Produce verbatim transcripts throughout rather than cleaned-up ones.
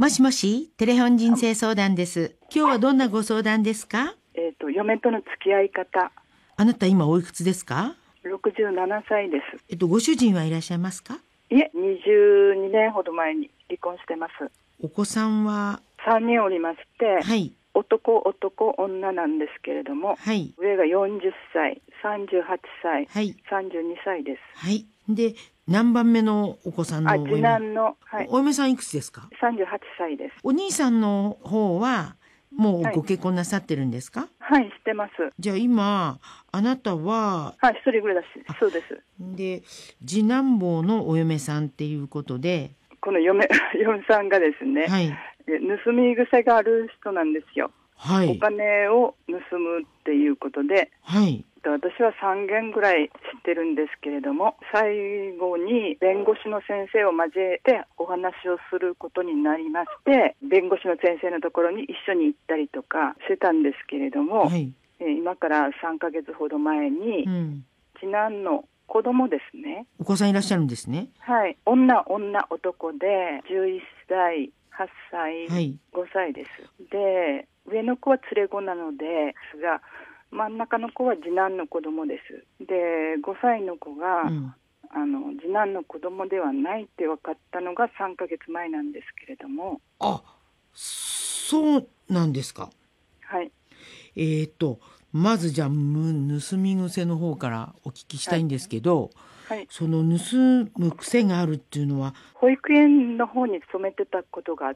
もしもし、テレフォン人生相談です。今日はどんなご相談ですか？ えっと、嫁との付き合い方。 あなた今おいくつですか？ ろくじゅうななさいです。 えっと、ご主人はいらっしゃいますか？ いえ、にじゅうにねんほど前に離婚してます。 お子さんは？ さんにんおりまして、 はい。 男、男、女なんですけれども、 はい。 上がよんじゅっさい、さんじゅうはっさい、 はい。 さんじゅうにさいです。 はい。で、何番目のお子さんのあ、 お嫁？ 次男の、はい、 お嫁さんいくつですか？ さんじゅうはっさいです。 お兄さんの方はもうはい、 ご結婚なさってるんですか？ はい、してます。 じゃあ今あなたは、 はい、一人暮らし。そうです。 で次男坊のお嫁さんっていうことで、 この嫁、嫁さんがですね、 はい。 盗み癖がある人なんですよ。 はい。 お金を盗むっていうことで、 はい。 私はさんけんぐらい知ってるんですけれども、最後に弁護士の先生を交えてお話をすることになりまして、弁護士の先生のところに一緒に行ったりとかしてたんですけれども、 はい。 えー今からさんかげつほど前に、 うん。 次男の子供ですね、 お子さんいらっしゃるんですね。 はい、女、女、男でじゅういっさい、はっさい、 はい。 ごさいです。で、上の子は連れ子なのですが、真ん中の子は次男の子供です。で、ごさいの子が、 うん。 あの次男の子供ではないって分かったのがさんかげつまえなんですけれども、 あ、そうなんですか。 はい、 えーとまずじゃあむ盗み癖の方からお聞きしたいんですけど、 はい、 その盗む癖があるっていうのは？ 保育園の方に勤めてたことがあって、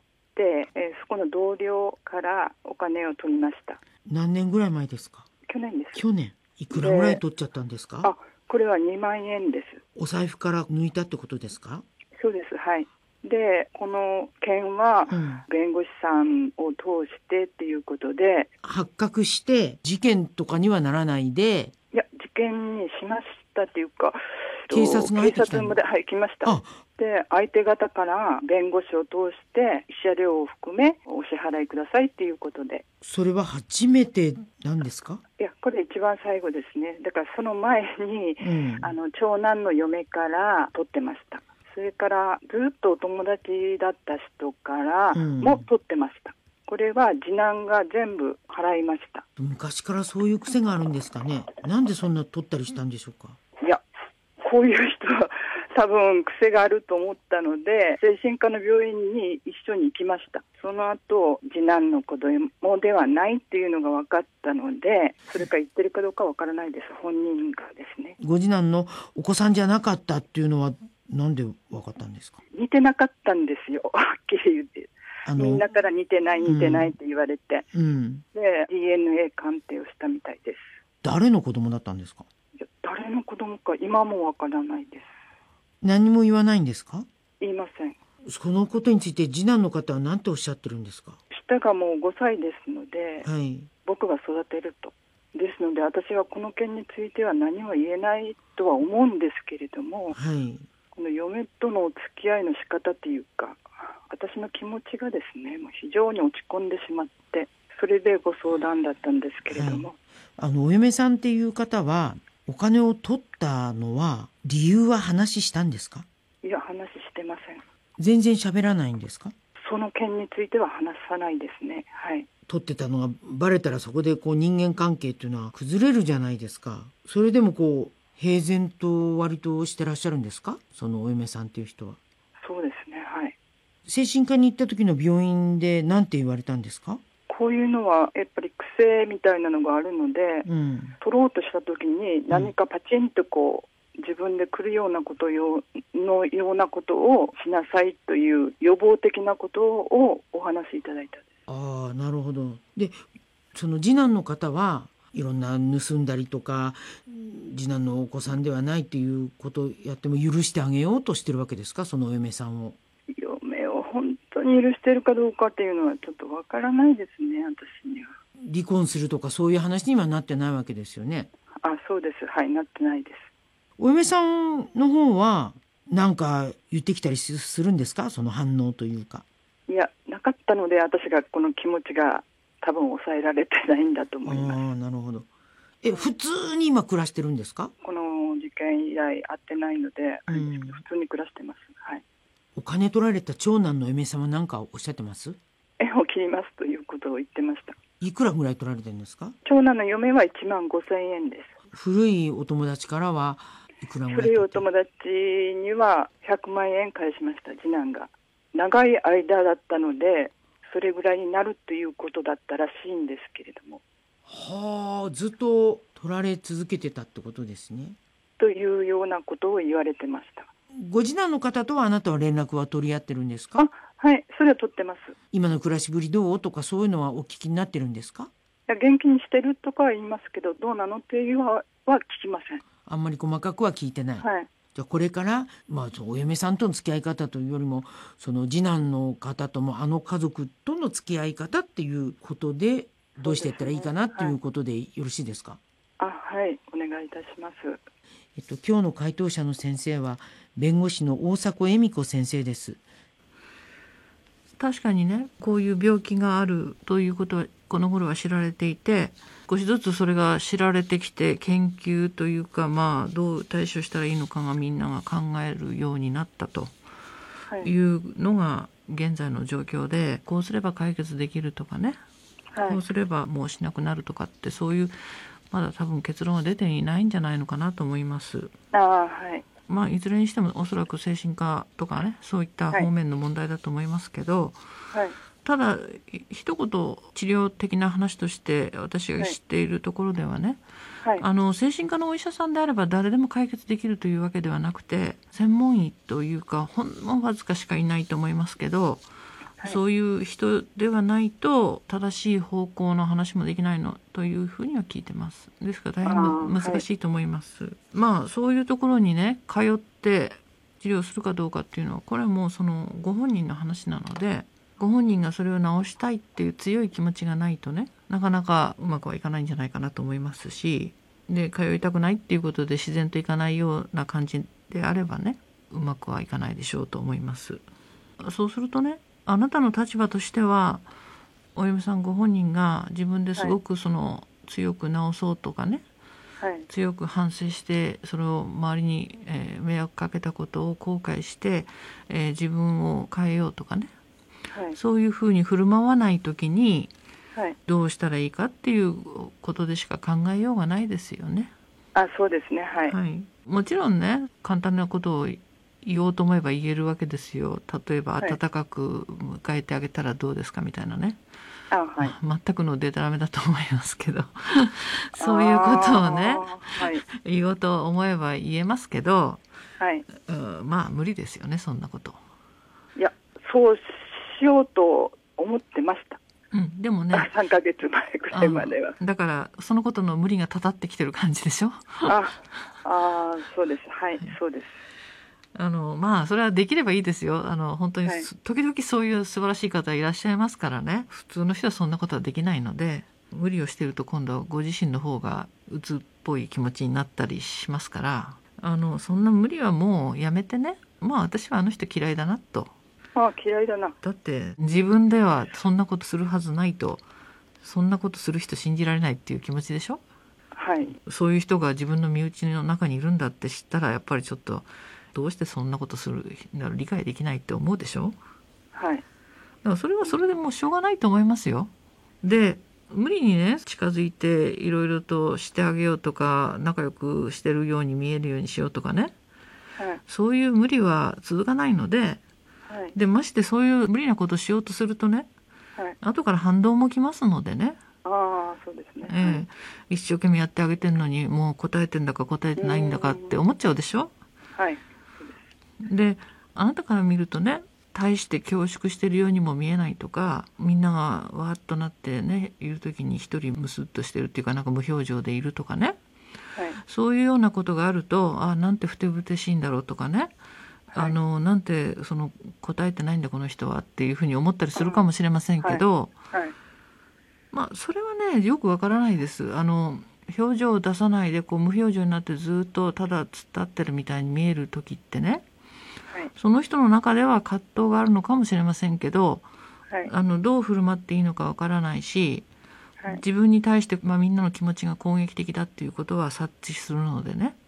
えーそこの同僚からお金を取りました。 何年ぐらい前ですか？ 去年です。 去年。いくらぐらい取っちゃったんですか？ あ、これはにまんえんです。 お財布から抜いたってことですか？ そうです。はい。で、この件はうん。 弁護士さんを通してっていうことで、 発覚して事件とかにはならないで、 いや、事件にしましたっていうか、 警察が入ってきたの？ 警察まで、はい、来ました。 あ、 で、相手方から弁護士を通して慰謝料を含めお支払いくださいっていうことで。 それは初めてなんですか？ いや、これ一番最後ですね。だからその前に、 うん。 あの長男の嫁から取ってました。それからずっとお友達だった人からも取ってました。これは次男が全部払いました。 昔からそういう癖があるんですかね。なんでそんな取ったりしたんでしょうか。 いや、こういう人は多分癖があると思ったので、精神科の病院に一緒に行きました。その後、次男の子供ではないっていうのが分かったので、それか言ってるかどうか分からないです。本人がですね。 ご次男のお子さんじゃなかったっていうのはなんで分かったんですか？ 似てなかったんですよ。はっきり言って。 あのみんなから似てない似てないって言われて、 うん、 で ディーエヌエー 鑑定をしたみたいです。 誰の子供だったんですか？ いや、誰の子供か今もわからないです。 何も言わないんですか？ 言いません。 そのことについて次男の方は何ておっしゃってるんですか？ 下がもうごさいですので、 はい。 僕が育てると。ですので私はこの件については何も言えないとは思うんですけれども、 はい。 この嫁とのお付き合いの仕方というか、私の気持ちがですね、もう非常に落ち込んでしまって、それでご相談だったんですけれども、 はい、あのお嫁さんっていう方はお金を取ったのは理由は話したんですか？ いや、話してません。 全然喋らないんですか？ その件については話さないですね。はい。 取ってたのがバレたらそこでこう人間関係っていうのは崩れるじゃないですか。それでもこう平然と割としてらっしゃるんですか？そのお嫁さんっていう人は。 そうですね。はい。 精神科に行った時の病院で何て言われたんですか？ こういうのはやっぱり癖みたいなのがあるので、 うん、 取ろうとした時に何かパチンとこう自分で来るようなことよのようなことをしなさいという予防的なことをお話しいただいたんです。 ああ、なるほど。で、その次男の方はいろんな盗んだりとか次男のお子さんではないということをやっても許してあげようとしてるわけですか？そのお嫁さんを。 嫁を本当に許しているかどうかっていうのはちょっとわからないですね、私には。 離婚するとかそういう話にはなってないわけですよね。 あ、そうです。はい、なってないです。 お嫁さんの方は何か言ってきたりするんですか？その反応というか。 いや、なかったので私がこの気持ちが多分抑えられてないんだと思います。 ああ、なるほど。え、普通に今暮らしてるんですか？ この事件以来会ってないので、 うん、 普通に暮らしてます。はい。 お金取られた長男の嫁さんは何かおっしゃってます？ 縁を切りますということを言ってました。 いくらぐらい取られてるんですか？ 長男の嫁はいちまんごせんえんです。 古いお友達からはいくらぐらい？ 古いお友達にはひゃくまんえん返しました。次男が長い間だったのでそれぐらいになるということだったらしいんですけれども。 はあ、ずっと取られ続けてたってことですね。 というようなことを言われてました。 ご次男の方とはあなたは連絡は取り合ってるんですか？ あ、はい、それは取ってます。 今の暮らしぶりどうとかそういうのはお聞きになってるんですか？ いや、元気にしてるとかは言いますけど、どうなのっていうのは聞きません。 あんまり細かくは聞いてない、 はい。 じゃあこれから、まあ、お嫁さんとの付き合い方というよりもその次男の方ともあの家族との付き合い方っていうことでどうしていったらいいかなっていうことでよろしいですか？ あ、はい、お願いいたします。 えっと、今日の回答者の先生は弁護士の大迫恵美子先生です。 確かにね、こういう病気があるということはこの頃は知られていて、少しずつそれが知られてきて研究というか、まあどう対処したらいいのかがみんなが考えるようになったというのが現在の状況で、こうすれば解決できるとかね、 はい、 こうすればもうしなくなるとかって、そういうまだ多分結論は出ていないんじゃないのかなと思います。 あ、はい。 まあいずれにしてもおそらく精神科とかね、そういった方面の問題だと思いますけど、 はい、 ただ一言治療的な話として私が知っているところではね、 はい、 あの精神科のお医者さんであれば誰でも解決できるというわけではなくて、専門医というかほんのわずかしかいないと思いますけど、はい、そういう人ではないと正しい方向の話もできないのというふうには聞いてます。ですから大変難しいと思います、はい、まあそういうところにね通って治療するかどうかっていうのはこれはもうそのご本人の話なので、ご本人がそれを治したいっていう強い気持ちがないとね、なかなかうまくはいかないんじゃないかなと思いますし、で通いたくないっていうことで自然といかないような感じであればね、うまくはいかないでしょうと思います。そうするとね、あなたの立場としてはお嫁さんご本人が自分ですごくその強く治そうとかね、はい、強く反省してそれを周りに、えー、迷惑かけたことを後悔して、えー、自分を変えようとかね、はい、そういうふうに振る舞わないときにどうしたらいいかっていうことでしか考えようがないですよね。 あ、そうですね、はい、 はい、もちろんね簡単なことを言おうと思えば言えるわけですよ。例えば、はい、温かく迎えてあげたらどうですかみたいなね。 あ、はい、 全くのデタラメだと思いますけどそういうことをね、はい、言おうと思えば言えますけど、はい、うん、まあ無理ですよねそんなこと。 いや、そうしようと思ってました、 うん、でもねさんかげつまえぐらいまでは。 だからそのことの無理がたたってきてる感じでしょああ、そうです、はい、はい、そうです。 あのまあそれはできればいいですよ。あの本当に、はい、時々そういう素晴らしい方いらっしゃいますからね。普通の人はそんなことはできないので、無理をしていると今度はご自身の方が鬱っぽい気持ちになったりしますから、あのそんな無理はもうやめてね。まあ私はあの人嫌いだなと。 ああ、嫌いだな。 だって自分ではそんなことするはずないと、そんなことする人信じられないっていう気持ちでしょ。 はい。 そういう人が自分の身内の中にいるんだって知ったらやっぱりちょっとどうしてそんなことする理解できないって思うでしょ。 はい。 だからそれはそれでもうしょうがないと思いますよ。で無理にね近づいていろいろとしてあげようとか仲良くしてるように見えるようにしようとかね、はい、そういう無理は続かないので、はい、でましてそういう無理なことをしようとするとね、はい、後から反動もきますのでね。 ああ、そうですね、 えーはい、一生懸命やってあげてるのにもう答えてんだか答えてないんだかって思っちゃうでしょ。 はい。 であなたから見るとね大して恐縮してるようにも見えないとか、みんながわーっとなってねいる時に一人ムスッとしてるっていうかなんか無表情でいるとかね、はい、そういうようなことがあると、あなんてふてぶてしいんだろうとかね、はい、あのなんてその答えてないんだこの人はっていうふうに思ったりするかもしれませんけど、はいはい、まあそれはねよくわからないです。あの表情を出さないでこう無表情になってずっとただ突っ立ってるみたいに見える時ってね、はい、その人の中では葛藤があるのかもしれませんけど、はい、あのどう振る舞っていいのかわからないし、はい、自分に対して、まあ、みんなの気持ちが攻撃的だっていうことは察知するのでね、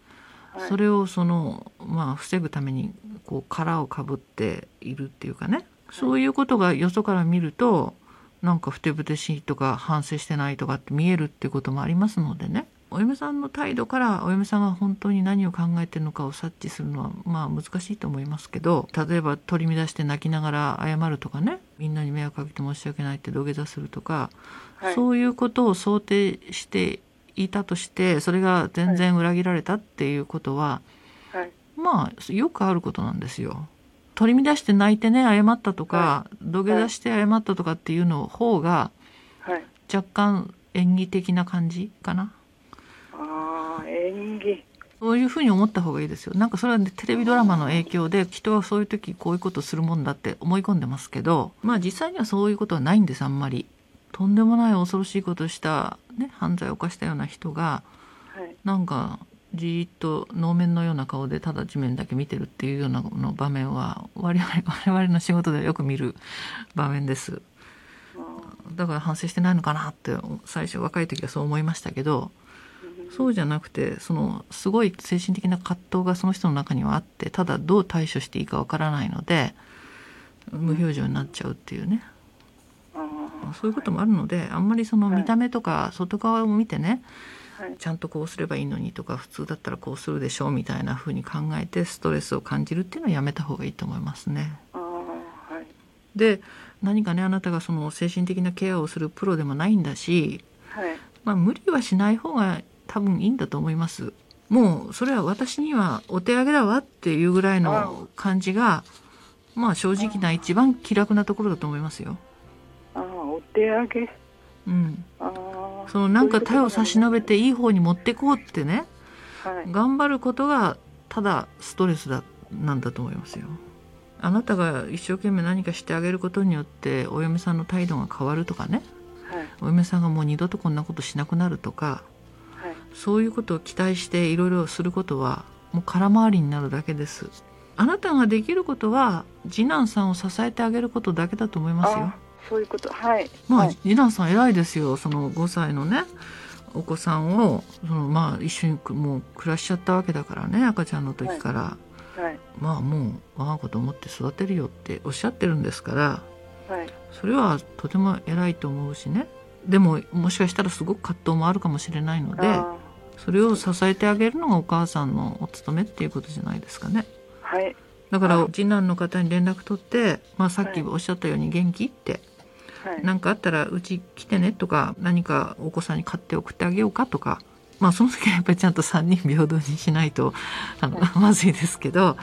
はい、 それをその、まあ、防ぐためにこう殻をかぶっているっていうかね、そういうことがよそから見るとなんかふてぶてしいとか反省してないとかって見えるっていうこともありますのでね、お嫁さんの態度からお嫁さんが本当に何を考えているのかを察知するのはまあ難しいと思いますけど、例えば取り乱して泣きながら謝るとかね、みんなに迷惑かけて申し訳ないって土下座するとか、はい、そういうことを想定していたとしてそれが全然裏切られたっていうことは、はい、まあよくあることなんですよ。取り乱して泣いてね謝ったとか、はい、土下座して謝ったとかっていうの方が、はい、若干演技的な感じかな。 あ、演技、 そういうふうに思った方がいいですよ。なんかそれは、ね、テレビドラマの影響で人はそういう時こういうことするもんだって思い込んでますけど、まあ実際にはそういうことはないんです。あんまりとんでもない恐ろしいことをした、ね、犯罪を犯したような人が、はい、なんかじーっと能面のような顔でただ地面だけ見てるっていうようなの場面は我々、我々の仕事ではよく見る場面です。だから反省してないのかなって最初若い時はそう思いましたけど、そうじゃなくてそのすごい精神的な葛藤がその人の中にはあって、ただどう対処していいかわからないので無表情になっちゃうっていうね、そういうこともあるので、あんまりその見た目とか外側を見てね、ちゃんとこうすればいいのにとか普通だったらこうするでしょうみたいな風に考えてストレスを感じるっていうのはやめた方がいいと思いますね。で何かね、あなたがその精神的なケアをするプロでもないんだし、まあ、無理はしない方が多分いいんだと思います。もうそれは私にはお手上げだわっていうぐらいの感じがまあ正直な一番気楽なところだと思いますよ。 ああ、お手上げ、 うん、あそのなんか手を差し伸べていい方に持ってこうってね、はい、頑張ることがただストレスだなんだと思いますよ。あなたが一生懸命何かしてあげることによってお嫁さんの態度が変わるとかね、はい、お嫁さんがもう二度とこんなことしなくなるとか、はい、そういうことを期待していろいろすることはもう空回りになるだけです。あなたができることは次男さんを支えてあげることだけだと思いますよ。 そういうこと、はい。 まあ、 はい、 次男さん偉いですよ。そのごさいのねお子さんをそのまあ一緒にもう暮らしちゃったわけだからね、赤ちゃんの時から、はいはい、まあもう我が子と思って育てるよっておっしゃってるんですから、はい、それはとても偉いと思うしね。でももしかしたらすごく葛藤もあるかもしれないので、それを支えてあげるのがお母さんのお務めっていうことじゃないですかね。 はい。 だから次男の方に連絡取って、まあ、さっきおっしゃったように元気って、はい、何かあったらうち来てねとか、何かお子さんに買って送ってあげようかとか、まあその時はやっぱりちゃんとさんにん平等にしないとあの、はい、まずいですけど、はい、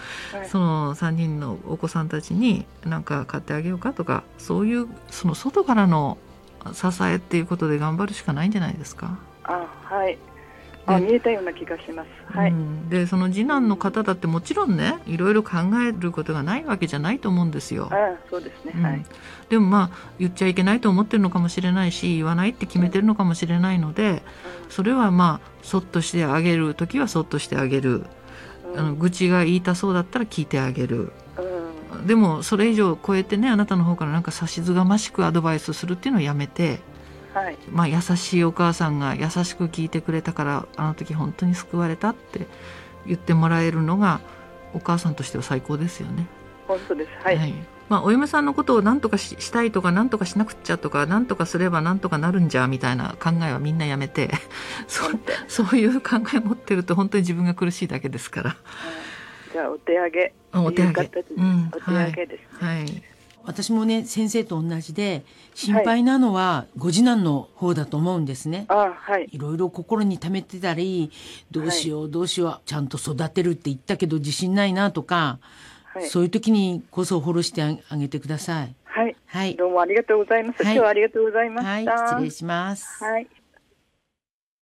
そのさんにんのお子さんたちに何か買ってあげようかとか、そういうその外からの支えっていうことで頑張るしかないんじゃないですか。 あ、はい。あ、見えたような気がします。はい。うん、 でその次男の方だってもちろんね、いろいろ考えることがないわけじゃないと思うんですよ。 ああ、そうですね、うん、はい。 でもまあ言っちゃいけないと思ってるのかもしれないし、言わないって決めてるのかもしれないので、うん、それはまあそっとしてあげるときはそっとしてあげる、うん、あの愚痴が言いたそうだったら聞いてあげる、うん、でもそれ以上超えてね、あなたの方からなんか指図がましくアドバイスするっていうのをやめて、はい、まあ優しいお母さんが優しく聞いてくれたからあの時本当に救われたって言ってもらえるのがお母さんとしては最高ですよね。 本当です。はい、はい。 まあ、お嫁さんのことを何とか し, したいとか何とかしなくっちゃとか何とかすれば何とかなるんじゃみたいな考えはみんなやめてそ, そういう考え持ってると本当に自分が苦しいだけですから、 じゃあお手上げ、 お手上げ、 うん、お手上げですね。 はい、はい。 私もね先生と同じで心配なのはご次男の方だと思うんですね。 はい、あ、はい。 いろいろ心に溜めてたり、どうしようどうしよう、ちゃんと育てるって言ったけど自信ないなとか、はい、そういう時にこそフォローしてあげてください。 はい、 はい、 どうもありがとうございます。はい、今日はありがとうございました。 はい、失礼します。 はい。